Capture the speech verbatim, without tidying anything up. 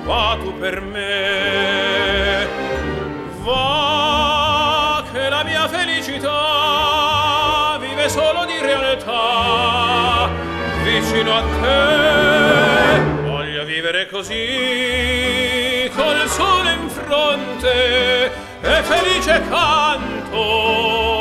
va tu per me, va che la mia felicità vive solo di realtà vicino a te. Voglio vivere così col sole in fronte e felice canto